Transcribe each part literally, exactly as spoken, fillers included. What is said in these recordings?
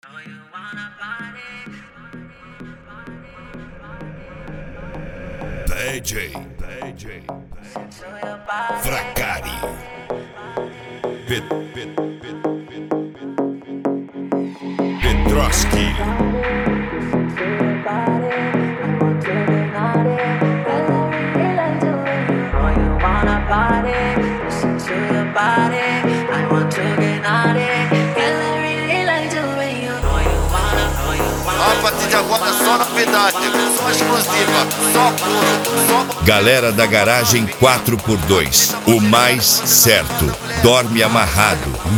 P J, P J, Fracari, Pet, Pet, Pet, Petroski, A partir de agora é só novidade, só exclusiva, só puro, só... Galera da Garagem quatro por dois, o mais certo, dorme amarrado.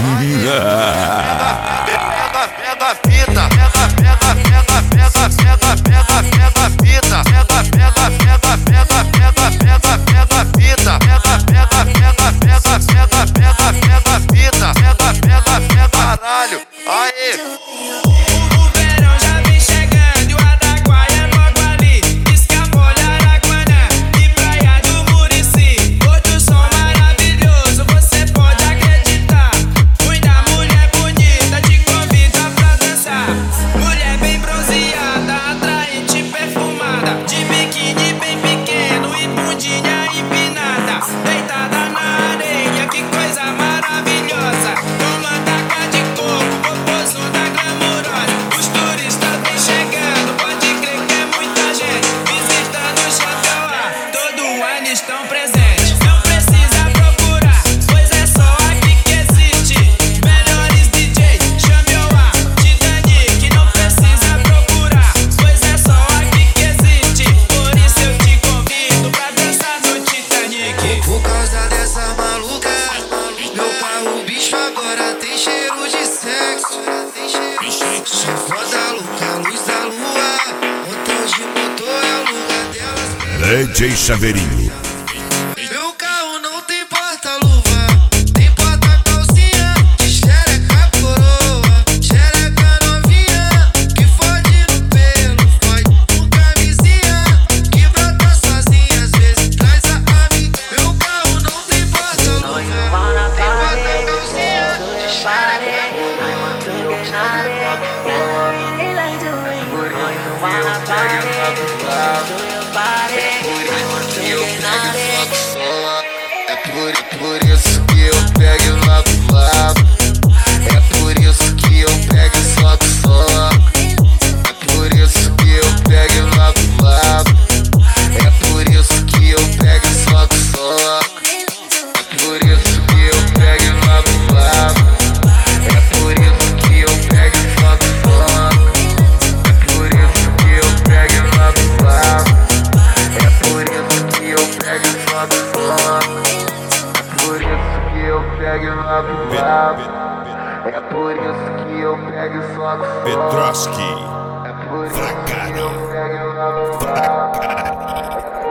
Pega, pega a fita, pega, pega, pega, pega, pega, pega, pega a fita, pega, pega, pega, pega, pega, pega, pega a fita, pega, pega, pega, pega, pega, pega, pega a fita, pega, pega, pega, caralho, aí. Estão presentes, não precisa procurar, pois é só aqui que existe. Melhores D J, chame o A, Titanic, não precisa procurar, pois é só aqui que existe. Por isso eu te convido pra dançar no Titanic. Por causa dessa maluca, meu carro bicho agora tem cheiro de sexo. Só foda louca, luz da lua, motor de motor é o lugar delas. D J Chaveirinho. Meu carro não tem porta-luva, tem porta-calcinha, de xereca coroa, xereca novinha, que fode no pelo, fode no camisinha, que brota sozinha, às vezes traz a amiga. Meu carro não tem porta-luva, tem porta-calcinha, de xereca É por, por isso que eu pego e logo lavo. É por isso que eu pego e soco só. É por isso que eu pego e logo lavo. É por isso que eu pego e soco só. É por isso que eu pego e logo lavo. É por isso que eu pego e soco só. É por isso que eu pego e logo lavo. É por isso que eu pego e soco só. Por isso que eu pego e logo lavo. É por isso que eu pego e soco só. Petroski, É por isso que Fracari, eu pego e logo lavo. Fracari.